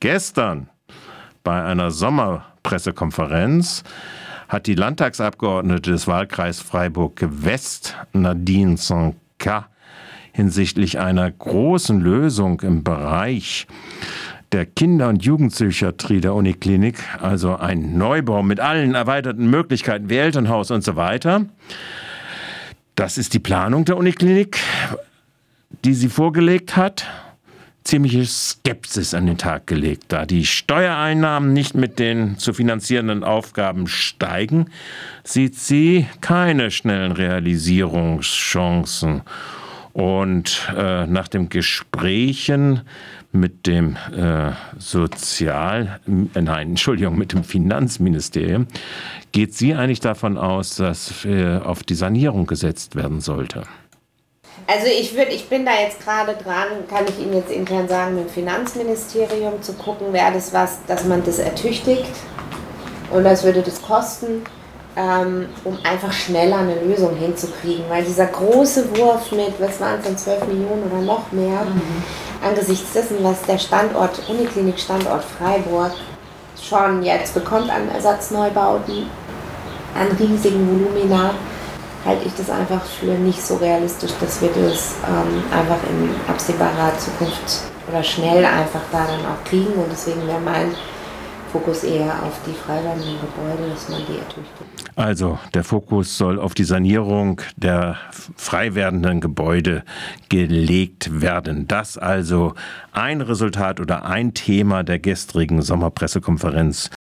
gestern bei einer Sommerpressekonferenz hat die Landtagsabgeordnete des Wahlkreises Freiburg-West, Nadine Sonka, hinsichtlich einer großen Lösung im Bereich der Kinder- und Jugendpsychiatrie der Uniklinik, also ein Neubau mit allen erweiterten Möglichkeiten wie Elternhaus und so weiter. Das ist die Planung der Uniklinik, die sie vorgelegt hat. Ziemliche Skepsis an den Tag gelegt. Da die Steuereinnahmen nicht mit den zu finanzierenden Aufgaben steigen, sieht sie keine schnellen Realisierungschancen. Und nach den Gesprächen mit dem mit dem Finanzministerium geht sie eigentlich davon aus, dass auf die Sanierung gesetzt werden sollte. Also ich bin da jetzt gerade dran, kann ich Ihnen jetzt intern sagen, mit dem Finanzministerium zu gucken, wäre das was, dass man das ertüchtigt und was würde das kosten, um einfach schneller eine Lösung hinzukriegen, weil dieser große Wurf mit, was waren es dann, 12 Millionen oder noch mehr, angesichts dessen, was der Uniklinik-Standort Freiburg schon jetzt bekommt an Ersatzneubauten, an riesigen Volumina, halte ich das einfach für nicht so realistisch, dass wir das einfach in absehbarer Zukunft oder schnell einfach da dann auch kriegen. Und deswegen wäre mein Fokus eher auf die frei werdenden Gebäude, dass man die ertüchtigt. Also der Fokus soll auf die Sanierung der frei werdenden Gebäude gelegt werden. Das also ein Resultat oder ein Thema der gestrigen Sommerpressekonferenz